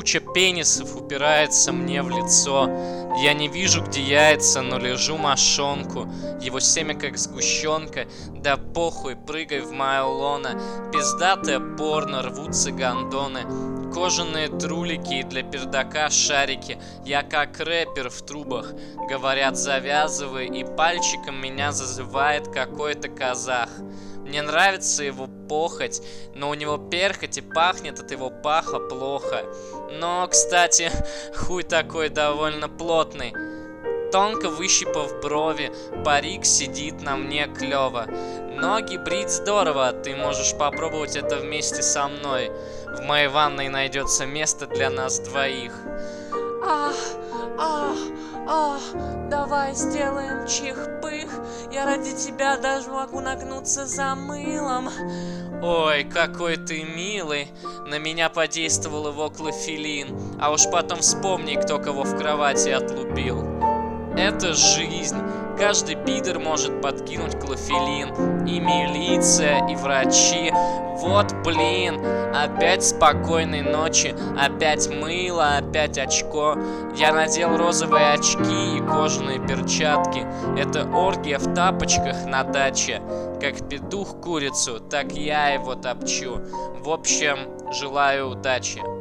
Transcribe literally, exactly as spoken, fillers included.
Куча пенисов упирается мне в лицо. Я не вижу, где яйца, но лежу мошонку. Его семя как сгущенка. Да похуй, прыгай в мое лоно. Пиздатое порно, рвутся гондоны. Кожаные трулики и для пердака шарики. Я как рэпер в трубах. Говорят, завязывай, и пальчиком меня зазывает какой-то казах. Мне нравится его похоть, но у него перхоть и пахнет от его паха плохо. Но, кстати, хуй такой довольно плотный. Тонко выщипав брови, парик сидит на мне клёво. Ноги брить здорово, ты можешь попробовать это вместе со мной. В моей ванной найдется место для нас двоих. Ах, ах, ах, давай сделаем чих-пых. Я ради тебя даже могу нагнуться за мылом. Ой, какой ты милый. На меня подействовал его клофелин. А уж потом вспомни, кто кого в кровати отлупил. Это жизнь. Каждый пидор может подкинуть клофелин. И милиция, и врачи. Вот блин. Опять спокойной ночи. Опять мыло, опять очко. Я надел розовые очки и кожаные перчатки. Это оргия в тапочках на даче. Как петух курицу, так я его топчу. В общем, желаю удачи.